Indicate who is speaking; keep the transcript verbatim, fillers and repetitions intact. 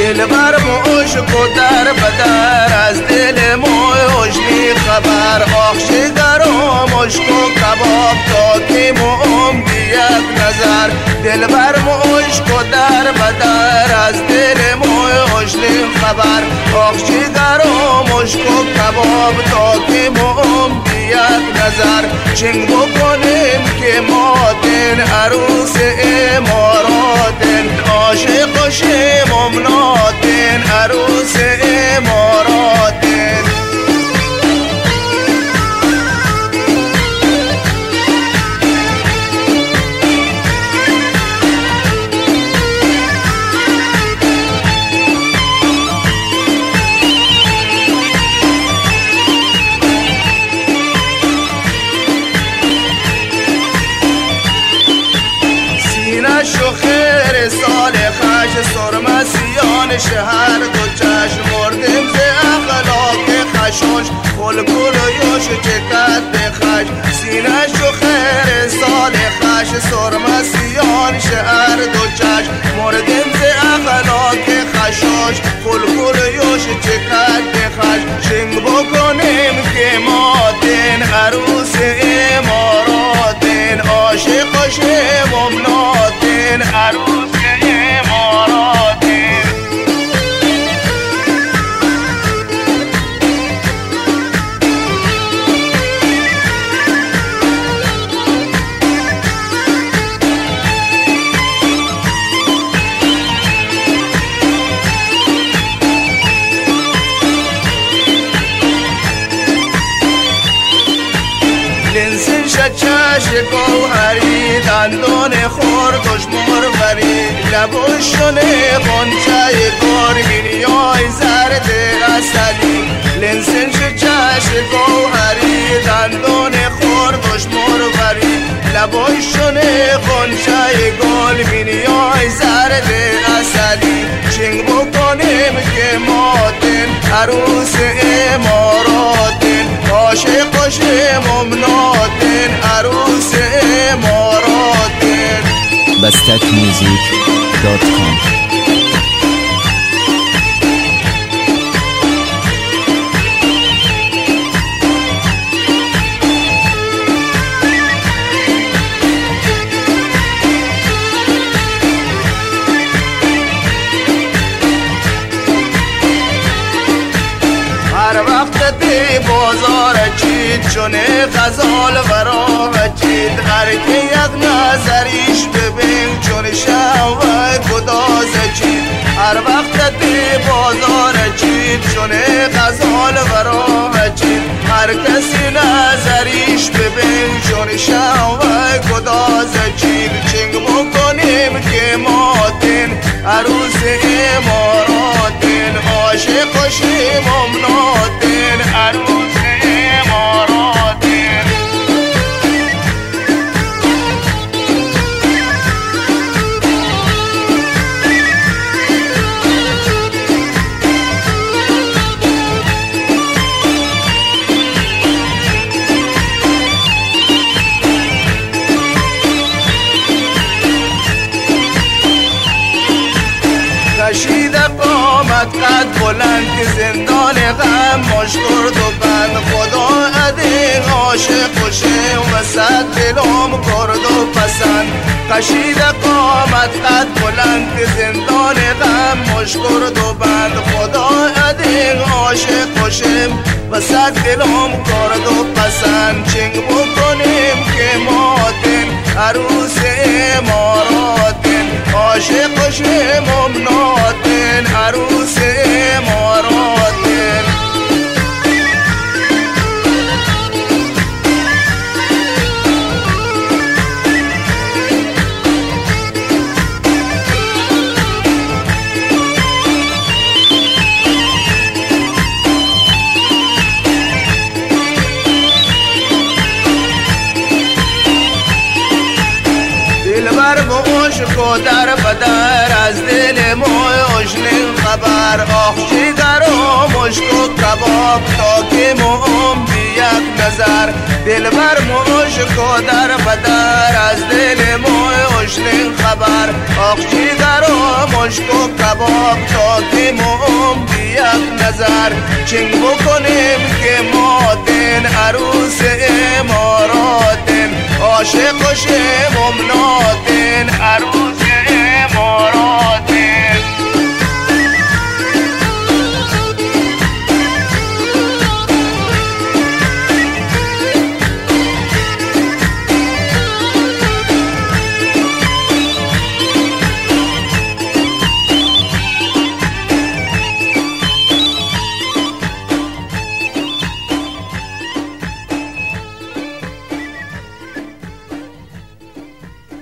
Speaker 1: دل بر مشک و در بدر از دل موشنی خبر آخشگر و مشک و کباب تا که موم بیت نظر دل بر مشک و در بدر از دل موشنی خبر آخشگر و مشک و کباب تا که موم بیت نظر چنگ بکنیم که ماتن عروس اماراتن عاشق و شممناتن عروس اماراتن و خیر سال خش سرمسیان شهر دو چشم مردیم ز اخلاق خشوش کل کل و یوش چکت بخش سینش و خیر سال خش سرمسیان شهر دو چشم مردیم ز اخلاق خشوش کل کل و یوش چکت بخش شنگ بکنیم که ماتن عروس اماراتن عاشق و شممناتن عروس اماراتن لنسن شچش گوهری دندان خورد و شمروری لبوشونه غنچه گرمینیای زرد اصلی لنسن شچش گوهری دندان خورد و شمروری لبوشونه غنچه گرمینیای زرد اصلی چنگ بکنیم که ماتن عروس اماراتن عاشق و شممناتن عروس اماراتن
Speaker 2: بستک موزیک دات کام
Speaker 1: هر وقت دی بازار چید چونه غزال ورا چید هر که یک نظریش ببین چون شوه گداز چید هر وقت دی بازار چید چونه غزال ورا چید هر کسی نظریش ببین چون شوه گداز چید چنگ بکنیم که ماتن عروس اماراتن عاشق و شممناتن عروس اماراتن کشید قامت قد بلند که زندان غم مشکرد و بند خدا عدیق عاشق و شم و صد دلم کرد و پسند کشید قامت قد بلند که زندان غم مشکرد و بند خدا عدیق عاشق و شم و صد دلم کرد و پسند چنگ بکنیم که ماتن عروس اماراتن عاشق و شممناتن عروس اماراتن دلبر مشک و در بدر از دل موشنی خبر آخشگر و مشک و کباب تا که موم بیت نظر دلبر مشک و در بدر از دل موشنی خبر آخشگر و مشک و کباب کباب دادیم و بی یک نظر چنگ بکنیم که ما دین عروس اماراتیم عاشق و شیم امناتین عروس اماراتین